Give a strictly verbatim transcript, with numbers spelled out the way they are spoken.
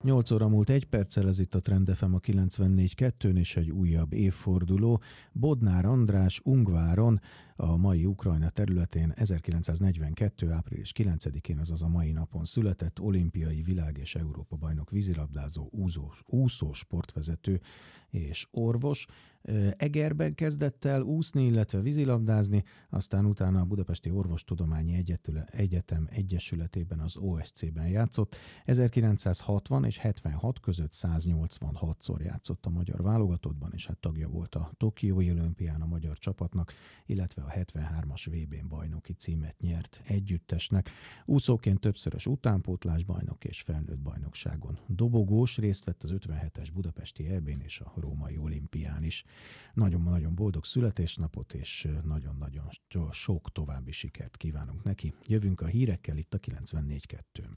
nyolc óra múlt egy perccel, ez itt a Trend ef em a kilencvennégy kettőn, és egy újabb évforduló. Bodnár András Ungváron, a mai Ukrajna területén ezerkilencszáznegyvenkettő. április kilencedikén, azaz a mai napon született olimpiai, világ- és Európa-bajnok, vízilabdázó, úszós, úszó, sportvezető és orvos. Egerben kezdett el úszni, illetve vízilabdázni, aztán utána a Budapesti Orvostudományi Egyetem Egyesületében, az o es cé-ben játszott. ezerkilencszázhatvan és hetvenhat között száznyolcvanhatszor játszott a magyar válogatottban, és hát tagja volt a Tokiói olimpián a magyar csapatnak, illetve a hetvenhármas vé bén bajnoki címet nyert együttesnek. Úszóként többszörös utánpótlás bajnok és felnőtt bajnokságon dobogós, részt vett az ötvenhetes budapesti é bén és a római olimpián is. Nagyon-nagyon boldog születésnapot, és nagyon-nagyon sok további sikert kívánunk neki. Jövünk a hírekkel itt a kilencvennégy kettőn.